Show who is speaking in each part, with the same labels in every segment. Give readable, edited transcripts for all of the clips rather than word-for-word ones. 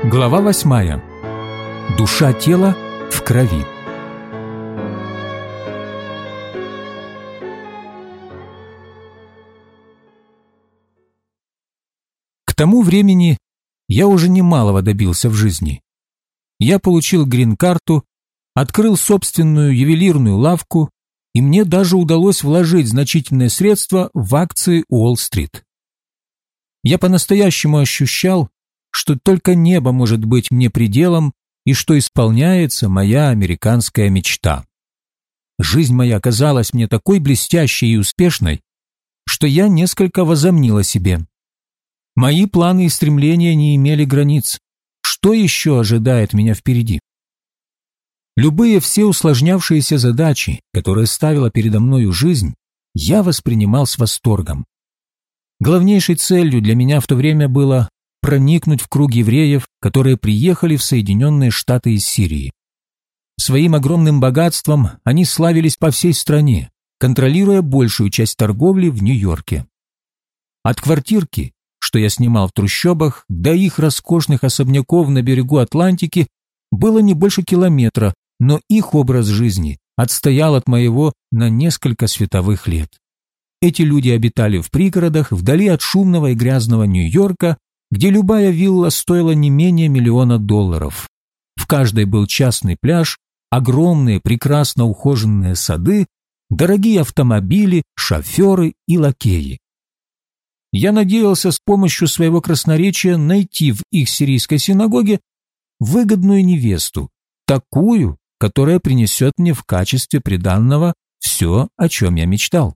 Speaker 1: Глава 8. Душа тела в крови. К тому времени я уже немалого добился в жизни. Я получил грин-карту, открыл собственную ювелирную лавку, и мне даже удалось вложить значительные средства в акции Уолл-стрит. Я по-настоящему ощущал, что только небо может быть мне пределом и что исполняется моя американская мечта. Жизнь моя казалась мне такой блестящей и успешной, что я несколько возомнил о себе. Мои планы и стремления не имели границ. Что еще ожидает меня впереди? Любые все усложнявшиеся задачи, которые ставила передо мною жизнь, я воспринимал с восторгом. Главнейшей целью для меня в то время было проникнуть в круг евреев, которые приехали в Соединенные Штаты из Сирии. Своим огромным богатством они славились по всей стране, контролируя большую часть торговли в Нью-Йорке. От квартирки, что я снимал в трущобах, до их роскошных особняков на берегу Атлантики было не больше километра, но их образ жизни отстоял от моего на несколько световых лет. Эти люди обитали в пригородах, вдали от шумного и грязного Нью-Йорка, где любая вилла стоила не менее $1 миллиона. В каждой был частный пляж, огромные прекрасно ухоженные сады, дорогие автомобили, шоферы и лакеи. Я надеялся с помощью своего красноречия найти в их сирийской синагоге выгодную невесту, такую, которая принесет мне в качестве приданного все, о чем я мечтал.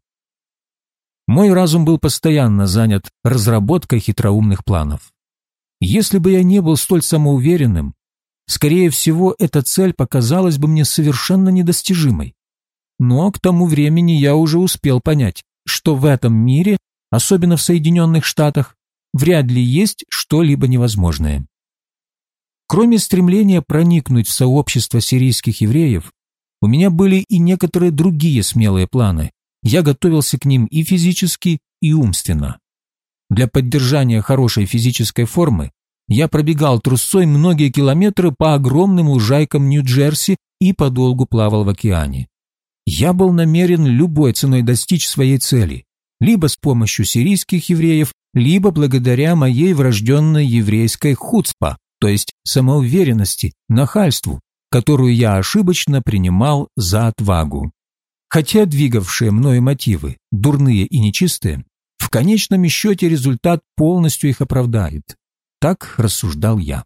Speaker 1: Мой разум был постоянно занят разработкой хитроумных планов. Если бы я не был столь самоуверенным, скорее всего, эта цель показалась бы мне совершенно недостижимой. Но к тому времени я уже успел понять, что в этом мире, особенно в Соединенных Штатах, вряд ли есть что-либо невозможное. Кроме стремления проникнуть в сообщество сирийских евреев, у меня были и некоторые другие смелые планы. Я готовился к ним и физически, и умственно. Для поддержания хорошей физической формы я пробегал трусцой многие километры по огромным лужайкам Нью-Джерси и подолгу плавал в океане. Я был намерен любой ценой достичь своей цели, либо с помощью сирийских евреев, либо благодаря моей врожденной еврейской хуцпа, то есть самоуверенности, нахальству, которую я ошибочно принимал за отвагу. Хотя двигавшие мною мотивы, дурные и нечистые, в конечном счете результат полностью их оправдает. Так рассуждал я.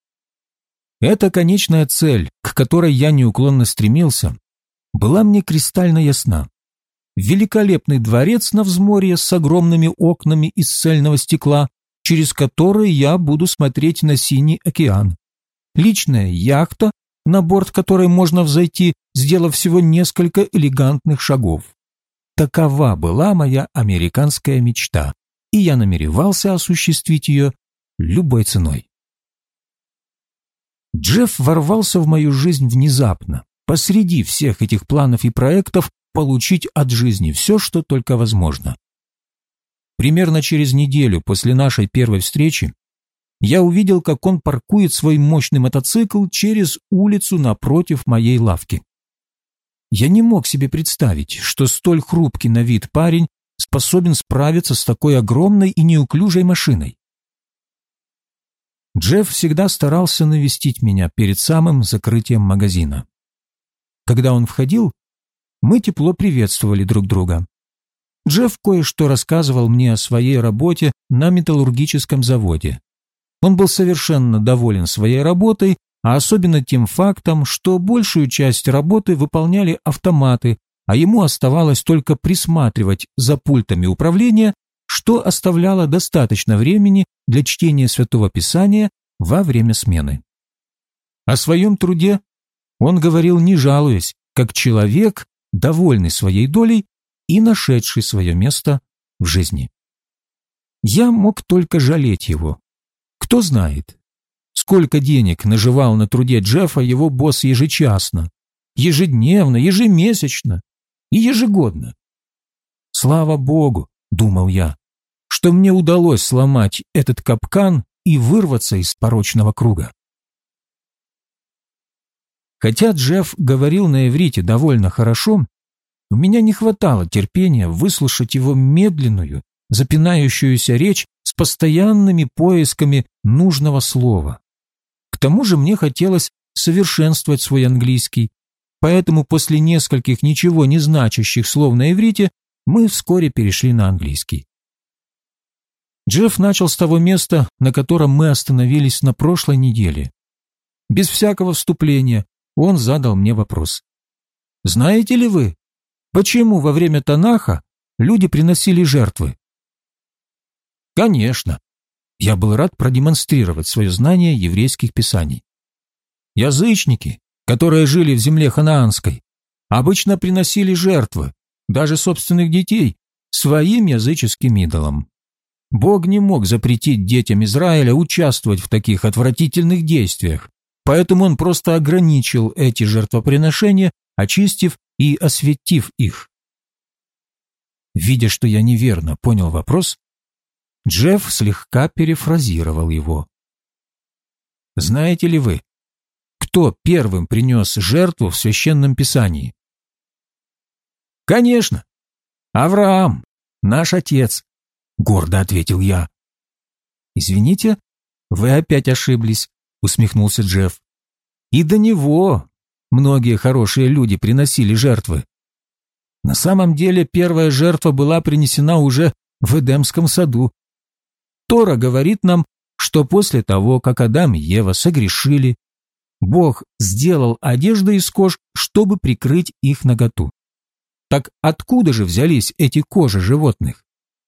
Speaker 1: Эта конечная цель, к которой я неуклонно стремился, была мне кристально ясна. Великолепный дворец на взморье с огромными окнами из цельного стекла, через которые я буду смотреть на синий океан. Личная яхта, на борт которой можно взойти, сделав всего несколько элегантных шагов. Такова была моя американская мечта, и я намеревался осуществить ее любой ценой. Джефф ворвался в мою жизнь внезапно, посреди всех этих планов и проектов получить от жизни все, что только возможно. Примерно через неделю после нашей первой встречи я увидел, как он паркует свой мощный мотоцикл через улицу напротив моей лавки. Я не мог себе представить, что столь хрупкий на вид парень способен справиться с такой огромной и неуклюжей машиной. Джефф всегда старался навестить меня перед самым закрытием магазина. Когда он входил, мы тепло приветствовали друг друга. Джефф кое-что рассказывал мне о своей работе на металлургическом заводе. Он был совершенно доволен своей работой, а особенно тем фактом, что большую часть работы выполняли автоматы, а ему оставалось только присматривать за пультами управления, что оставляло достаточно времени для чтения Святого Писания во время смены. О своем труде он говорил, не жалуясь, как человек, довольный своей долей и нашедший свое место в жизни. Я мог только жалеть его. Кто знает, сколько денег наживал на труде Джеффа его босс ежечасно, ежедневно, ежемесячно и ежегодно. Слава Богу, думал я, что мне удалось сломать этот капкан и вырваться из порочного круга. Хотя Джефф говорил на иврите довольно хорошо, у меня не хватало терпения выслушать его медленную, запинающуюся речь с постоянными поисками нужного слова. К тому же мне хотелось совершенствовать свой английский, поэтому после нескольких ничего не значащих слов на иврите мы вскоре перешли на английский. Джефф начал с того места, на котором мы остановились на прошлой неделе. Без всякого вступления он задал мне вопрос. «Знаете ли вы, почему во время Танаха люди приносили жертвы?» Конечно. Я был рад продемонстрировать свое знание еврейских писаний. Язычники, которые жили в земле ханаанской, обычно приносили жертвы, даже собственных детей, своим языческим идолам. Бог не мог запретить детям Израиля участвовать в таких отвратительных действиях, поэтому он просто ограничил эти жертвоприношения, очистив и осветив их. Видя, что я неверно понял вопрос, Джефф слегка перефразировал его. Знаете ли вы, кто первым принес жертву в Священном Писании? Конечно, Авраам, наш отец, гордо ответил я. Извините, вы опять ошиблись, усмехнулся Джефф. И до него многие хорошие люди приносили жертвы. На самом деле первая жертва была принесена уже в Эдемском саду. Тора говорит нам, что после того, как Адам и Ева согрешили, Бог сделал одежды из кож, чтобы прикрыть их наготу. Так откуда же взялись эти кожи животных?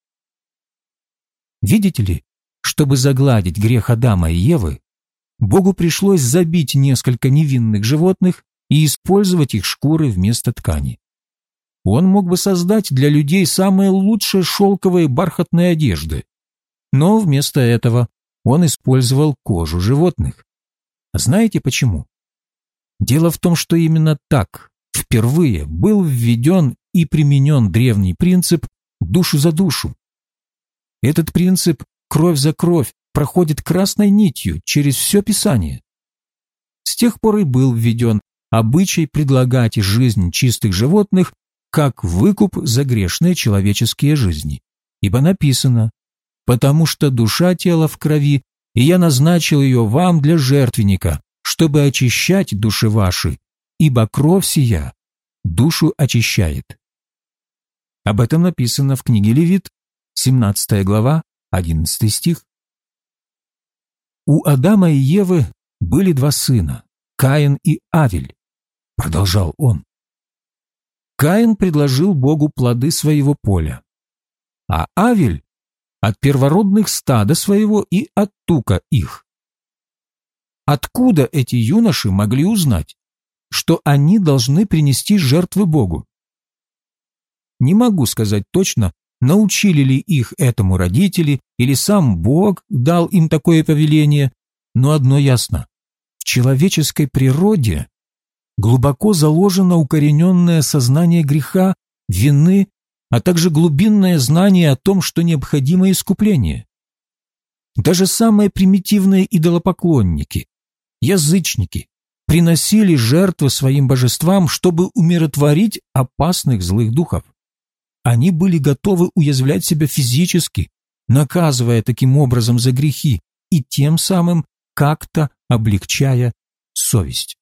Speaker 1: Видите ли, чтобы загладить грех Адама и Евы, Богу пришлось забить несколько невинных животных и использовать их шкуры вместо ткани. Он мог бы создать для людей самые лучшие шелковые бархатные одежды, но вместо этого он использовал кожу животных. Знаете почему? Дело в том, что именно так впервые был введен и применен древний принцип «душу за душу». Этот принцип «кровь за кровь» проходит красной нитью через все Писание. С тех пор и был введен обычай предлагать жизнь чистых животных как выкуп за грешные человеческие жизни. Ибо написано: «Потому что душа тела в крови, и я назначил ее вам для жертвенника, чтобы очищать души ваши, ибо кровь сия душу очищает». Об этом написано в книге Левит, 17 глава, 11 стих. «У Адама и Евы были два сына, Каин и Авель», — продолжал он. Каин предложил Богу плоды своего поля, а Авель — от первородных стада своего и от тука их. Откуда эти юноши могли узнать, что они должны принести жертвы Богу? Не могу сказать точно, научили ли их этому родители или сам Бог дал им такое повеление, но одно ясно: в человеческой природе глубоко заложено укорененное сознание греха, вины, а также глубинное знание о том, что необходимо искупление. Даже самые примитивные идолопоклонники, язычники, приносили жертвы своим божествам, чтобы умиротворить опасных злых духов. Они были готовы уязвлять себя физически, наказывая таким образом за грехи и тем самым как-то облегчая совесть.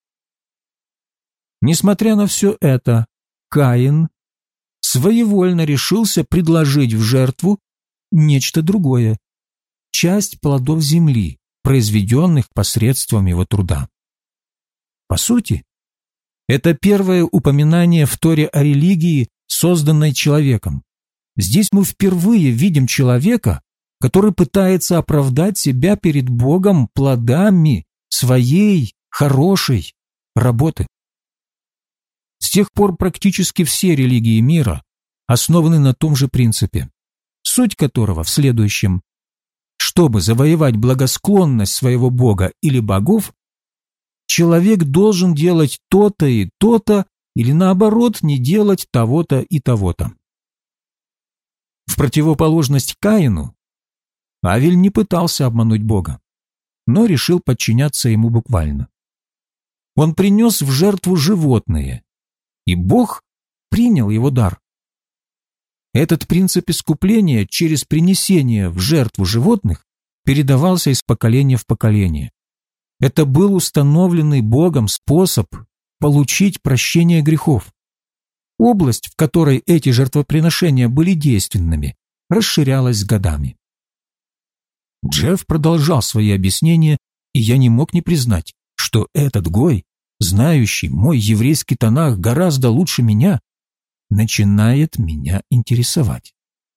Speaker 1: Несмотря на все это, Каин своевольно решился предложить в жертву нечто другое – часть плодов земли, произведенных посредством его труда. По сути, это первое упоминание в Торе о религии, созданной человеком. Здесь мы впервые видим человека, который пытается оправдать себя перед Богом плодами своей хорошей работы. С тех пор практически все религии мира основаны на том же принципе, суть которого в следующем: чтобы завоевать благосклонность своего Бога или богов, человек должен делать то-то и то-то, или наоборот, не делать того-то и того-то. В противоположность Каину, Авель не пытался обмануть Бога, но решил подчиняться ему буквально. Он принес в жертву животное, и Бог принял его дар. Этот принцип искупления через принесение в жертву животных передавался из поколения в поколение. Это был установленный Богом способ получить прощение грехов. Область, в которой эти жертвоприношения были действенными, расширялась с годами. Джефф продолжал свои объяснения, и я не мог не признать, что этот Гой, знающий мой еврейский Танах гораздо лучше меня, начинает меня интересовать.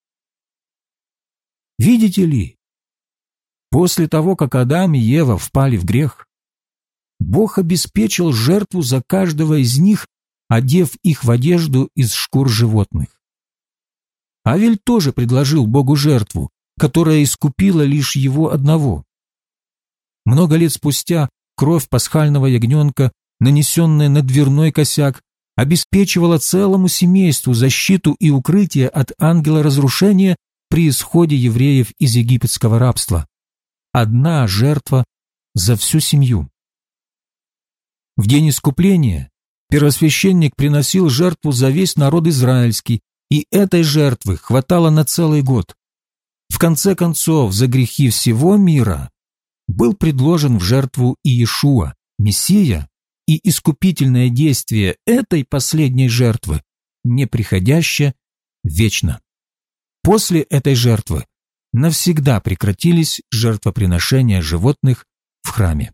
Speaker 1: Видите ли, после того, как Адам и Ева впали в грех, Бог обеспечил жертву за каждого из них, одев их в одежду из шкур животных. Авель тоже предложил Богу жертву, которая искупила лишь его одного. Много лет спустя кровь пасхального ягненка, нанесенная на дверной косяк, обеспечивала целому семейству защиту и укрытие от ангела разрушения при исходе евреев из египетского рабства. Одна жертва за всю семью. В день искупления первосвященник приносил жертву за весь народ израильский, и этой жертвы хватало на целый год. В конце концов, за грехи всего мира был предложен в жертву Иешуа, Мессия, и искупительное действие этой последней жертвы неприходяще вечно. После этой жертвы навсегда прекратились жертвоприношения животных в храме.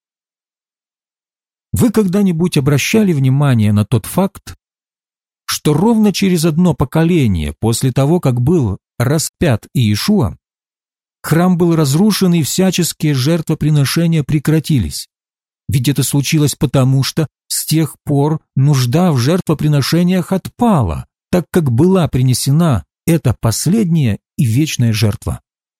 Speaker 1: Вы когда-нибудь обращали внимание на тот факт, что ровно через одно поколение после того, как был распят Иешуа, храм был разрушен и всяческие жертвоприношения прекратились? Ведь это случилось потому, что с тех пор нужда в жертвоприношениях отпала, так как была принесена эта последняя и вечная жертва.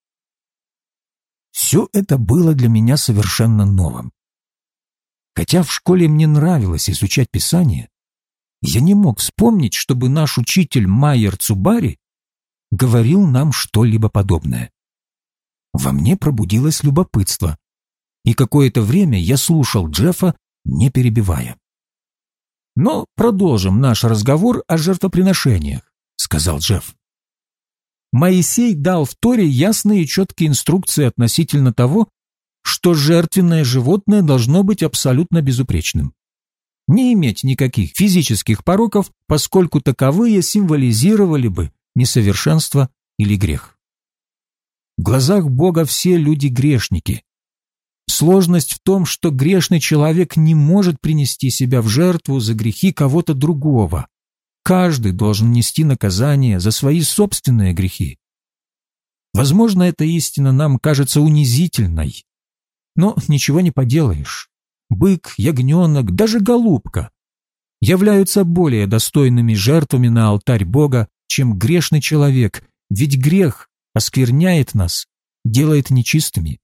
Speaker 1: Все это было для меня совершенно новым. Хотя в школе мне нравилось изучать Писание, я не мог вспомнить, чтобы наш учитель Майер Цубари говорил нам что-либо подобное. Во мне пробудилось любопытство, и какое-то время я слушал Джеффа, не перебивая. «Но продолжим наш разговор о жертвоприношениях», — сказал Джефф. Моисей дал в Торе ясные и четкие инструкции относительно того, что жертвенное животное должно быть абсолютно безупречным. Не иметь никаких физических пороков, поскольку таковые символизировали бы несовершенство или грех. В глазах Бога все люди грешники. Сложность в том, что грешный человек не может принести себя в жертву за грехи кого-то другого. Каждый должен нести наказание за свои собственные грехи. Возможно, эта истина нам кажется унизительной, но ничего не поделаешь. Бык, ягненок, даже голубка являются более достойными жертвами на алтарь Бога, чем грешный человек, ведь грех оскверняет нас, делает нечистыми.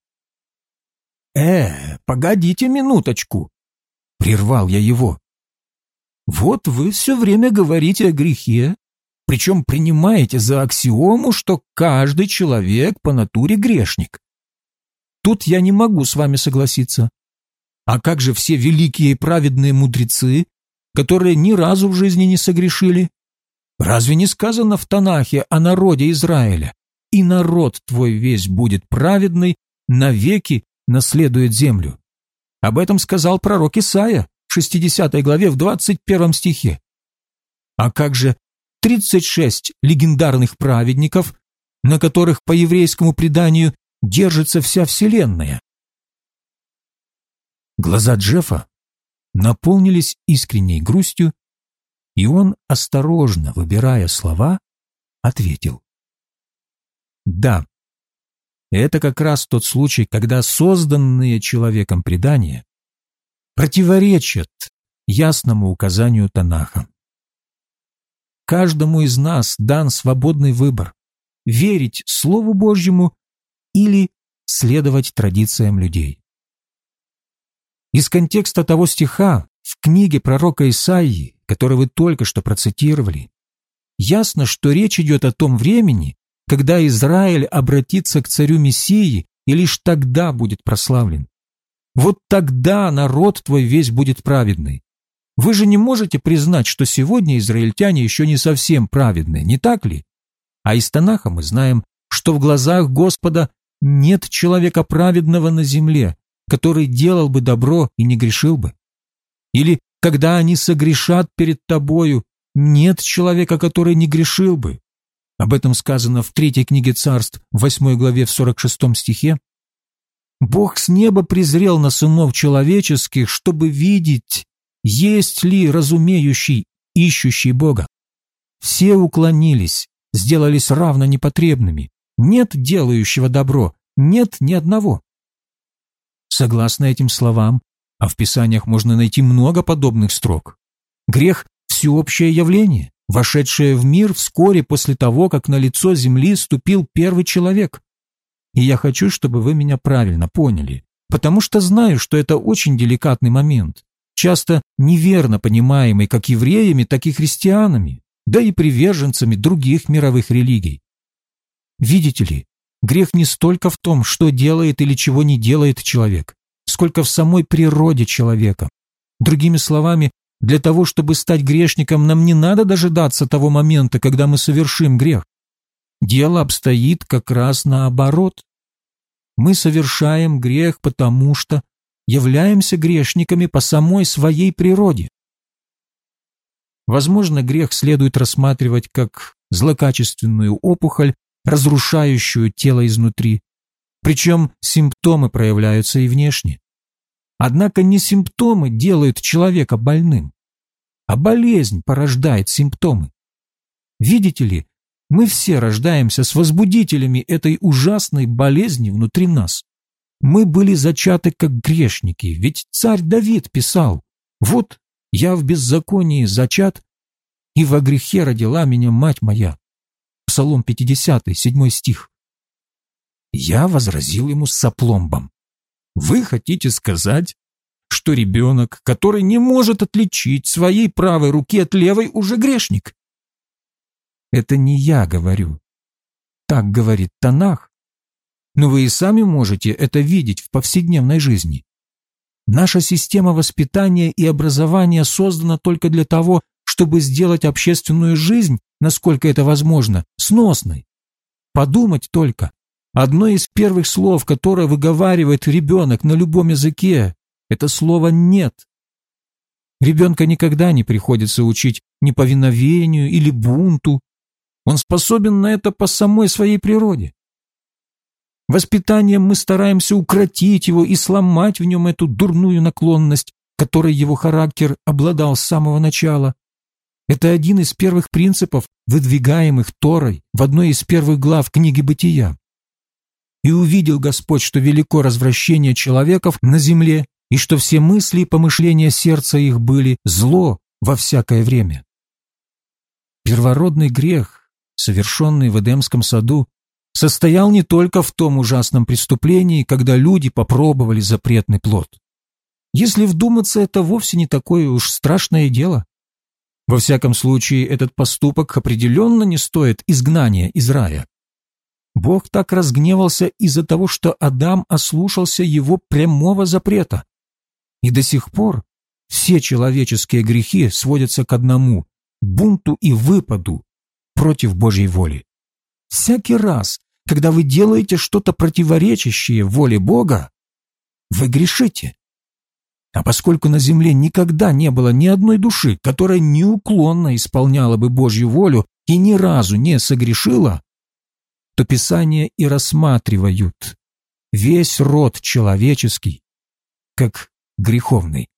Speaker 1: Погодите минуточку!» — прервал я его. «Вот вы все время говорите о грехе, причем принимаете за аксиому, что каждый человек по натуре грешник. Тут я не могу с вами согласиться. А как же все великие и праведные мудрецы, которые ни разу в жизни не согрешили? Разве не сказано в Танахе о народе Израиля? И народ твой весь будет праведный, навеки наследует землю. Об этом сказал пророк Исаия в 60 главе в 21 стихе. А как же 36 легендарных праведников, на которых по еврейскому преданию держится вся вселенная? Глаза Джеффа наполнились искренней грустью, и он, осторожно выбирая слова, ответил: «Да, это как раз тот случай, когда созданные человеком предания противоречат ясному указанию Танаха. Каждому из нас дан свободный выбор – верить Слову Божьему или следовать традициям людей. Из контекста того стиха в книге пророка Исаии, который вы только что процитировали, ясно, что речь идет о том времени, когда Израиль обратится к царю Мессии, и лишь тогда будет прославлен. Вот тогда народ твой весь будет праведный. Вы же не можете признать, что сегодня израильтяне еще не совсем праведные, не так ли? А из Танаха мы знаем, что в глазах Господа нет человека праведного на земле, который делал бы добро и не грешил бы. Или когда они согрешат перед тобою, нет человека, который не грешил бы. Об этом сказано в 3 книге Царств, 8 главе, в 46 стихе. Бог с неба презрел на сынов человеческих, чтобы видеть, есть ли разумеющий, ищущий Бога. Все уклонились, сделались равно непотребными. Нет делающего добро, нет ни одного. Согласно этим словам, а в Писаниях можно найти много подобных строк, грех – всеобщее явление, вошедшее в мир вскоре после того, как на лицо земли ступил первый человек. И я хочу, чтобы вы меня правильно поняли, потому что знаю, что это очень деликатный момент, часто неверно понимаемый как евреями, так и христианами, да и приверженцами других мировых религий. Видите ли, грех не столько в том, что делает или чего не делает человек, сколько в самой природе человека. Другими словами, для того, чтобы стать грешником, нам не надо дожидаться того момента, когда мы совершим грех. Дело обстоит как раз наоборот. Мы совершаем грех, потому что являемся грешниками по самой своей природе. Возможно, грех следует рассматривать как злокачественную опухоль, разрушающую тело изнутри. Причем симптомы проявляются и внешне. Однако не симптомы делают человека больным, а болезнь порождает симптомы. Видите ли, мы все рождаемся с возбудителями этой ужасной болезни внутри нас. Мы были зачаты как грешники, ведь царь Давид писал: «Вот я в беззаконии зачат, и во грехе родила меня мать моя». Псалом 50, 7 стих. Я возразил ему с опломбом: «Вы хотите сказать, что ребенок, который не может отличить своей правой руки от левой, уже грешник?» Это не я говорю. Так говорит Танах. Но вы и сами можете это видеть в повседневной жизни. Наша система воспитания и образования создана только для того, чтобы сделать общественную жизнь, насколько это возможно, сносной. Подумать только. Одно из первых слов, которое выговаривает ребенок на любом языке, это слово «нет». Ребенка никогда не приходится учить неповиновению или бунту. Он способен на это по самой своей природе. Воспитанием мы стараемся укротить его и сломать в нем эту дурную наклонность, которой его характер обладал с самого начала. Это один из первых принципов, выдвигаемых Торой в одной из первых глав книги Бытия. «И увидел Господь, что велико развращение человеков на земле, и что все мысли и помышления сердца их были зло во всякое время». Первородный грех, совершенный в Эдемском саду, состоял не только в том ужасном преступлении, когда люди попробовали запретный плод. Если вдуматься, это вовсе не такое уж страшное дело. Во всяком случае, этот поступок определенно не стоит изгнания из рая. Бог так разгневался из-за того, что Адам ослушался его прямого запрета. И до сих пор все человеческие грехи сводятся к одному – бунту и выпаду против Божьей воли. Всякий раз, когда вы делаете что-то противоречащее воле Бога, вы грешите. А поскольку на земле никогда не было ни одной души, которая неуклонно исполняла бы Божью волю и ни разу не согрешила, то Писания и рассматривают весь род человеческий как греховный.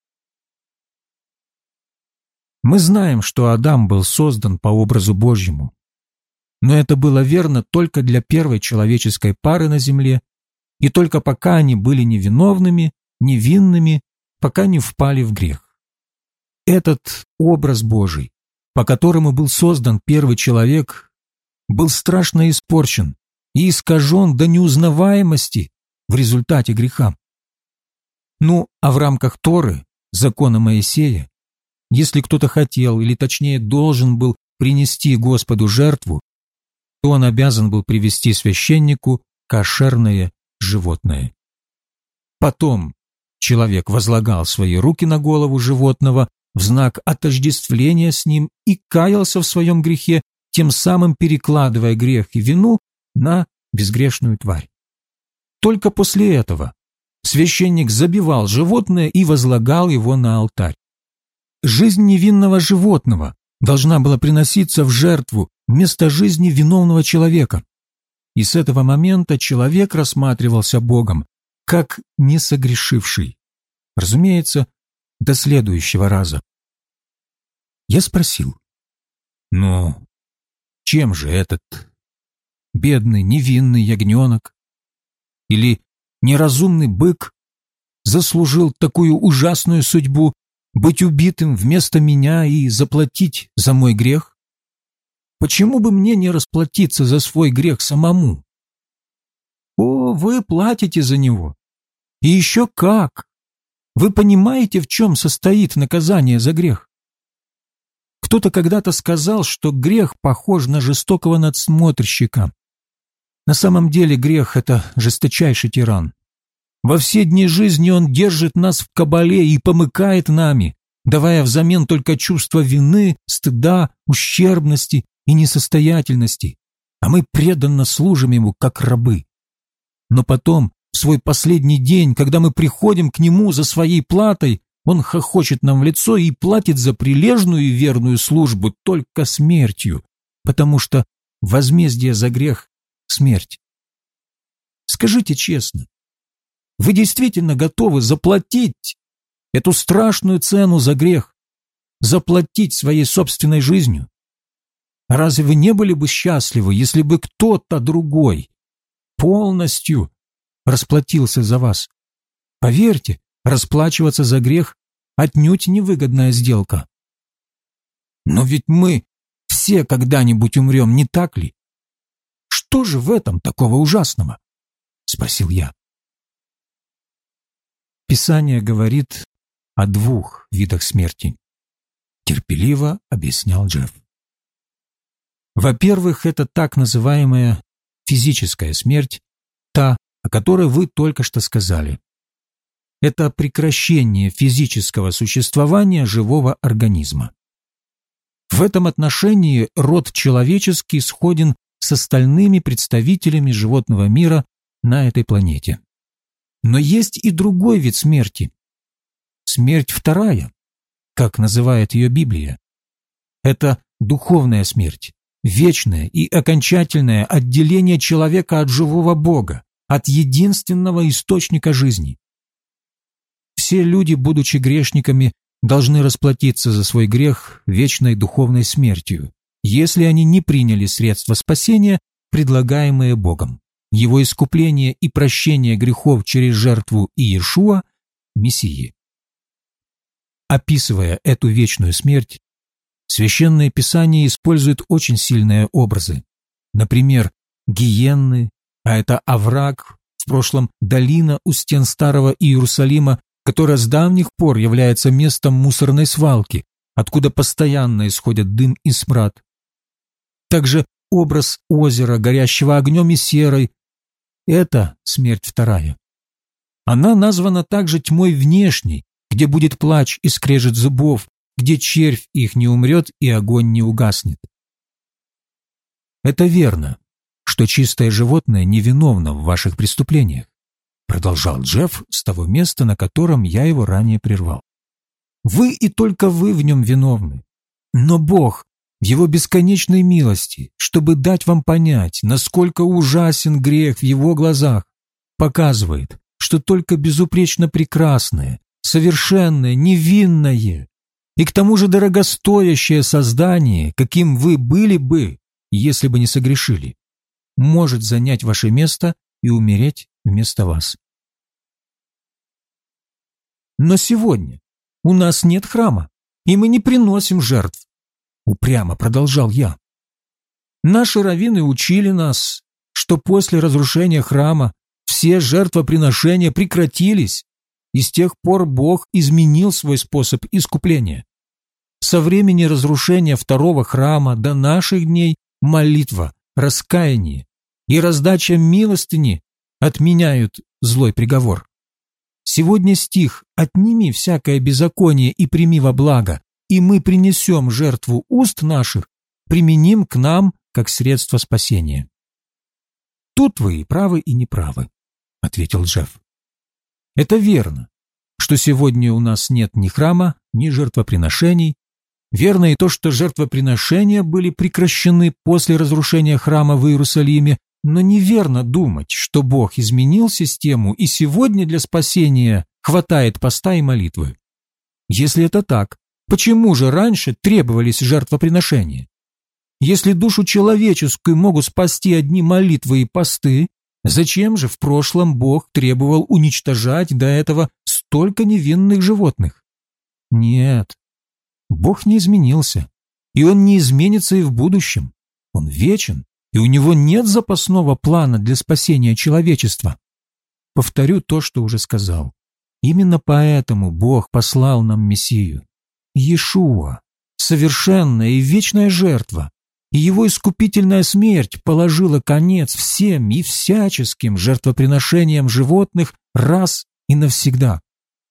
Speaker 1: Мы знаем, что Адам был создан по образу Божьему, но это было верно только для первой человеческой пары на земле и только пока они были невиновными, невинными, пока не впали в грех. Этот образ Божий, по которому был создан первый человек, был страшно испорчен и искажен до неузнаваемости в результате греха. Ну, а в рамках Торы, закона Моисея, если кто-то хотел, или точнее должен был принести Господу жертву, то он обязан был привести священнику кошерное животное. Потом человек возлагал свои руки на голову животного в знак отождествления с ним и каялся в своем грехе, тем самым перекладывая грех и вину на безгрешную тварь. Только после этого священник забивал животное и возлагал его на алтарь. Жизнь невинного животного должна была приноситься в жертву вместо жизни виновного человека. И с этого момента человек рассматривался Богом как несогрешивший. Разумеется, до следующего раза. Я спросил: «Ну, чем же этот бедный невинный ягненок или неразумный бык заслужил такую ужасную судьбу, быть убитым вместо меня и заплатить за мой грех? Почему бы мне не расплатиться за свой грех самому?» «О, вы платите за него. И еще как! Вы понимаете, в чем состоит наказание за грех? Кто-то когда-то сказал, что грех похож на жестокого надсмотрщика. На самом деле грех – это жесточайший тиран. Во все дни жизни он держит нас в кабале и помыкает нами, давая взамен только чувство вины, стыда, ущербности и несостоятельности, а мы преданно служим ему, как рабы. Но потом, в свой последний день, когда мы приходим к нему за своей платой, он хохочет нам в лицо и платит за прилежную и верную службу только смертью, потому что возмездие за грех – смерть. Скажите честно, вы действительно готовы заплатить эту страшную цену за грех, заплатить своей собственной жизнью? Разве вы не были бы счастливы, если бы кто-то другой полностью расплатился за вас? Поверьте, расплачиваться за грех отнюдь невыгодная сделка. Но ведь мы все когда-нибудь умрем, не так ли? Что же в этом такого ужасного? Спросил я. Писание говорит о двух видах смерти, терпеливо объяснял Джефф. Во-первых, это так называемая физическая смерть, та, о которой вы только что сказали. Это прекращение физического существования живого организма. В этом отношении род человеческий сходен с остальными представителями животного мира на этой планете. Но есть и другой вид смерти. Смерть вторая, как называет ее Библия. Это духовная смерть, вечное и окончательное отделение человека от живого Бога, от единственного источника жизни. Все люди, будучи грешниками, должны расплатиться за свой грех вечной духовной смертью, если они не приняли средства спасения, предлагаемые Богом, Его искупление и прощение грехов через жертву Иешуа, Мессии. Описывая эту вечную смерть, Священное Писание использует очень сильные образы. Например, гиенны, а это овраг, в прошлом долина у стен Старого Иерусалима, которая с давних пор является местом мусорной свалки, откуда постоянно исходят дым и смрад. Также образ озера, горящего огнем и серой – это смерть вторая. Она названа также тьмой внешней, где будет плач и скрежет зубов, где червь их не умрет и огонь не угаснет. Это верно, что чистое животное невиновно в ваших преступлениях, продолжал Джефф с того места, на котором я его ранее прервал. Вы и только вы в нем виновны. Но Бог в Его бесконечной милости, чтобы дать вам понять, насколько ужасен грех в Его глазах, показывает, что только безупречно прекрасное, совершенное, невинное и к тому же дорогостоящее создание, каким вы были бы, если бы не согрешили, может занять ваше место и умереть вместо вас. Но сегодня у нас нет храма, и мы не приносим жертв, упрямо продолжал я. Наши раввины учили нас, что после разрушения храма все жертвоприношения прекратились, и с тех пор Бог изменил свой способ искупления. Со времени разрушения второго храма до наших дней молитва, раскаяние и раздача милостыни отменяют злой приговор. Сегодня стих «Отними всякое беззаконие и прими во благо, и мы принесем жертву уст наших, применим к нам как средство спасения». «Тут вы и правы, и неправы», — ответил Джефф. «Это верно, что сегодня у нас нет ни храма, ни жертвоприношений. Верно и то, что жертвоприношения были прекращены после разрушения храма в Иерусалиме, но неверно думать, что Бог изменил систему и сегодня для спасения хватает поста и молитвы. Если это так, почему же раньше требовались жертвоприношения? Если душу человеческую могут спасти одни молитвы и посты, зачем же в прошлом Бог требовал уничтожать до этого столько невинных животных? Нет, Бог не изменился, и Он не изменится и в будущем. Он вечен, и у Него нет запасного плана для спасения человечества. Повторю то, что уже сказал. Именно поэтому Бог послал нам Мессию. Иешуа, совершенная и вечная жертва, и Его искупительная смерть положила конец всем и всяческим жертвоприношениям животных раз и навсегда.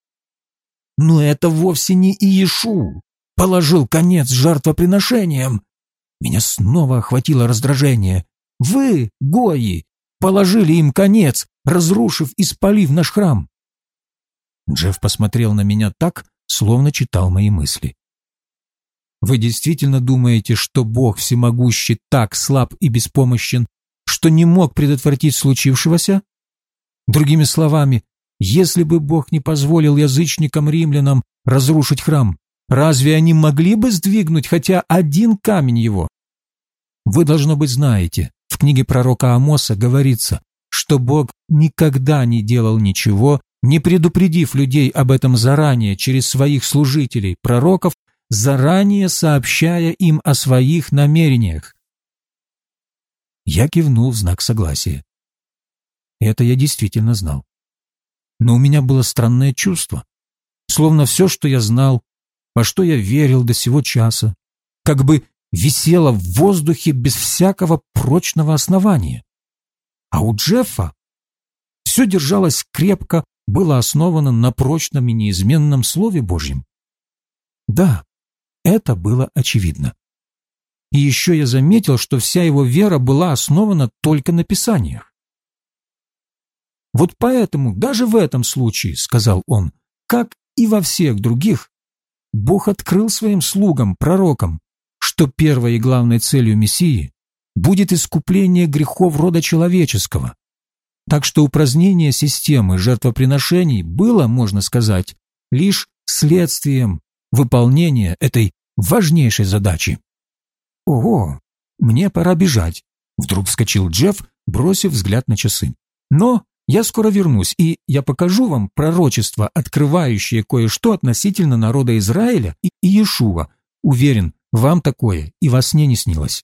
Speaker 1: Но это вовсе не Иешуа положил конец жертвоприношениям. Меня снова охватило раздражение. Вы, гои, положили им конец, разрушив и спалив наш храм. Джефф посмотрел на меня так, словно читал мои мысли. Вы действительно думаете, что Бог всемогущий так слаб и беспомощен, что не мог предотвратить случившегося? Другими словами, если бы Бог не позволил язычникам-римлянам разрушить храм, разве они могли бы сдвинуть хотя один камень его? Вы, должно быть, знаете, в книге пророка Амоса говорится, что Бог никогда не делал ничего, не предупредив людей об этом заранее через своих служителей, пророков, заранее сообщая им о своих намерениях. Я кивнул в знак согласия. Это я действительно знал. Но у меня было странное чувство, словно все, что я знал, во что я верил до сего часа, как бы висело в воздухе без всякого прочного основания. А у Джеффа все держалось крепко, было основано на прочном и неизменном Слове Божьем. Да, это было очевидно. И еще я заметил, что вся его вера была основана только на Писаниях. «Вот поэтому даже в этом случае, — сказал он, — как и во всех других, Бог открыл своим слугам, пророкам, что первой и главной целью Мессии будет искупление грехов рода человеческого. Так что упразднение системы жертвоприношений было, можно сказать, лишь следствием выполнения этой важнейшей задачи». «Ого, мне пора бежать», — вдруг вскочил Джефф, бросив взгляд на часы. «Но я скоро вернусь, и я покажу вам пророчество, открывающее кое-что относительно народа Израиля и Иешуа. Уверен, вам такое и во сне не снилось».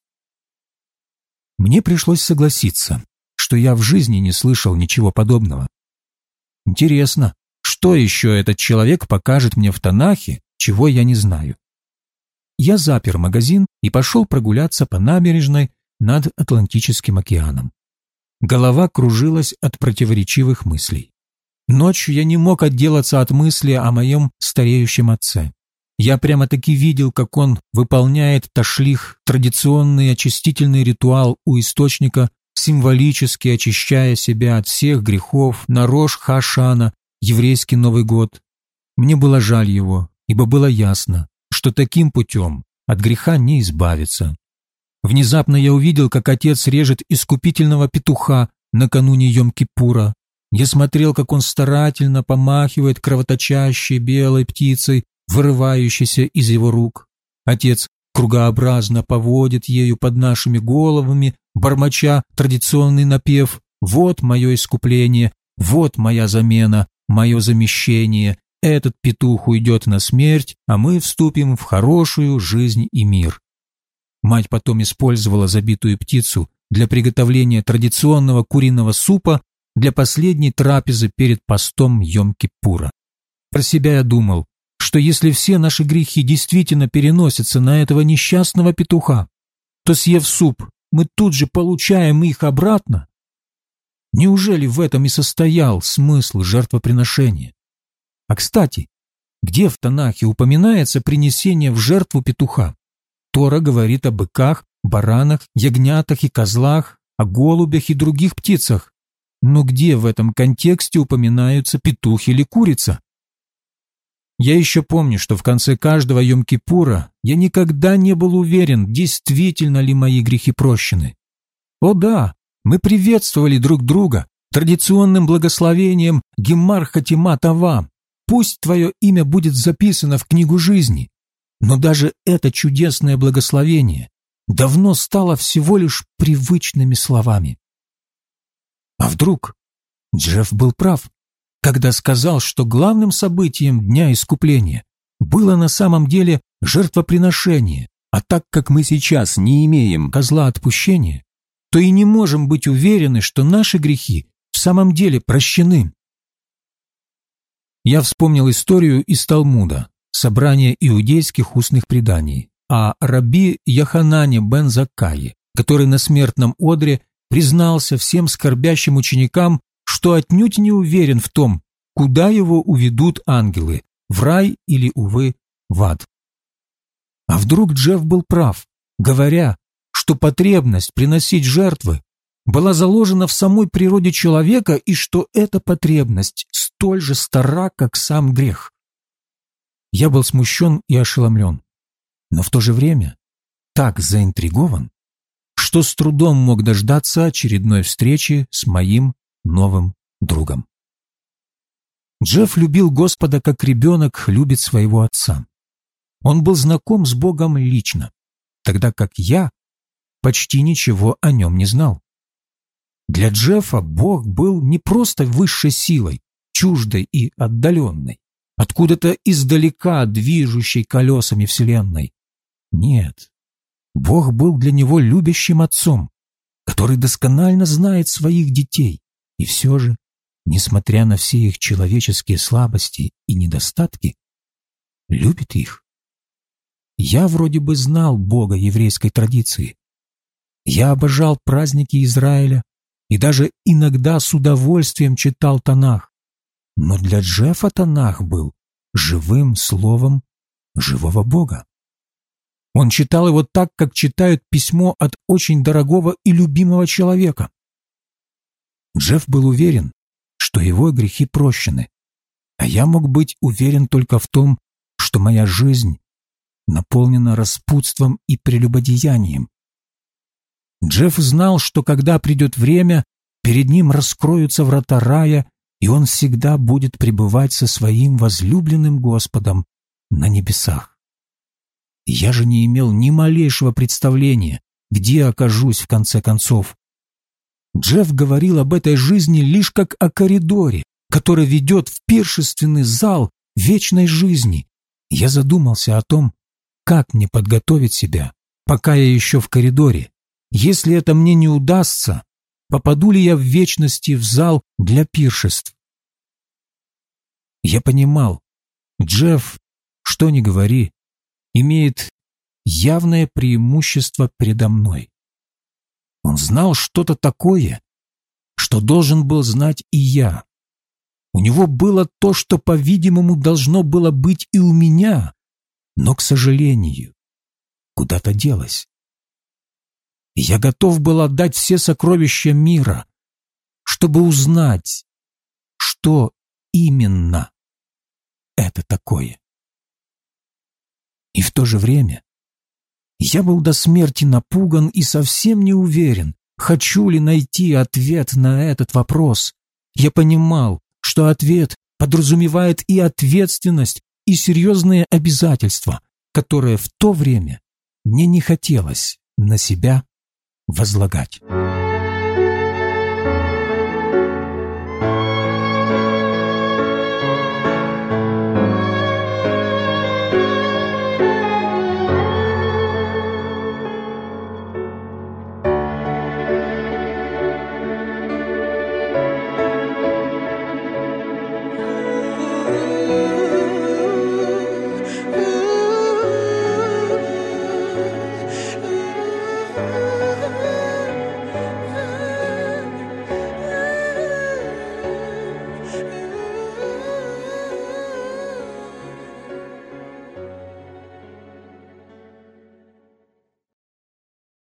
Speaker 1: Мне пришлось согласиться, что я в жизни не слышал ничего подобного. Интересно, что еще этот человек покажет мне в Танахе, чего я не знаю? Я запер магазин и пошел прогуляться по набережной над Атлантическим океаном. Голова кружилась от противоречивых мыслей. Ночью я не мог отделаться от мысли о моем стареющем отце. Я прямо-таки видел, как он выполняет ташлих, традиционный очистительный ритуал у источника, символически очищая себя от всех грехов на Рош-Хашана, еврейский Новый год. Мне было жаль его, ибо было ясно, что таким путем от греха не избавиться. Внезапно я увидел, как отец режет искупительного петуха накануне Йом-Кипура. Я смотрел, как он старательно помахивает кровоточащей белой птицей, вырывающейся из его рук. Отец кругообразно поводит ею под нашими головами, бормоча традиционный напев: «Вот мое искупление, вот моя замена, мое замещение. Этот петух уйдет на смерть, а мы вступим в хорошую жизнь и мир». Мать потом использовала забитую птицу для приготовления традиционного куриного супа для последней трапезы перед постом Йом-Кипура. Про себя я думал, что если все наши грехи действительно переносятся на этого несчастного петуха, то, съев суп, мы тут же получаем их обратно? Неужели в этом и состоял смысл жертвоприношения? А кстати, где в Танахе упоминается принесение в жертву петуха? Тора говорит о быках, баранах, ягнятах и козлах, о голубях и других птицах. Но где в этом контексте упоминаются петух или курица? Я еще помню, что в конце каждого Йом-Кипура я никогда не был уверен, действительно ли мои грехи прощены. О да, мы приветствовали друг друга традиционным благословением Гемар Хатима Това. Пусть твое имя будет записано в книгу жизни. Но даже это чудесное благословение давно стало всего лишь привычными словами. А вдруг Джефф был прав, когда сказал, что главным событием Дня Искупления было на самом деле жертвоприношение, а так как мы сейчас не имеем козла отпущения, то и не можем быть уверены, что наши грехи в самом деле прощены. Я вспомнил историю из Талмуда, собрания иудейских устных преданий, о раби Яханане бен Заккае, который на смертном одре признался всем скорбящим ученикам, что отнюдь не уверен в том, куда его уведут ангелы, в рай или, увы, в ад. А вдруг Джефф был прав, говоря, что потребность приносить жертвы была заложена в самой природе человека и что эта потребность столь же стара, как сам грех. Я был смущен и ошеломлен, но в то же время так заинтригован, что с трудом мог дождаться очередной встречи с моим новым другом. Джефф любил Господа, как ребенок любит своего отца. Он был знаком с Богом лично, тогда как я почти ничего о нем не знал. Для Джеффа Бог был не просто высшей силой, чуждой и отдаленной, откуда-то издалека движущей колесами Вселенной. Нет, Бог был для него любящим отцом, который досконально знает своих детей, и все же, несмотря на все их человеческие слабости и недостатки, любит их. Я вроде бы знал Бога еврейской традиции. Я обожал праздники Израиля и даже иногда с удовольствием читал Танах. Но для Джеффа Танах был живым словом живого Бога. Он читал его так, как читают письмо от очень дорогого и любимого человека. Джефф был уверен, что его грехи прощены, а я мог быть уверен только в том, что моя жизнь наполнена распутством и прелюбодеянием. Джефф знал, что когда придет время, перед ним раскроются врата рая, и он всегда будет пребывать со своим возлюбленным Господом на небесах. Я же не имел ни малейшего представления, где окажусь в конце концов. Джефф говорил об этой жизни лишь как о коридоре, который ведет в пиршественный зал вечной жизни. Я задумался о том, как мне подготовить себя, пока я еще в коридоре. Если это мне не удастся, попаду ли я в вечности в зал для пиршеств? Я понимал, Джефф, что ни говори, имеет явное преимущество передо мной. Он знал что-то такое, что должен был знать и я. У него было то, что, по-видимому, должно было быть и у меня, но, к сожалению, куда-то делось. И я готов был отдать все сокровища мира, чтобы узнать, что именно это такое. И в то же время я был до смерти напуган и совсем не уверен, хочу ли найти ответ на этот вопрос. Я понимал, что ответ подразумевает и ответственность, и серьезные обязательства, которые в то время мне не хотелось на себя возлагать.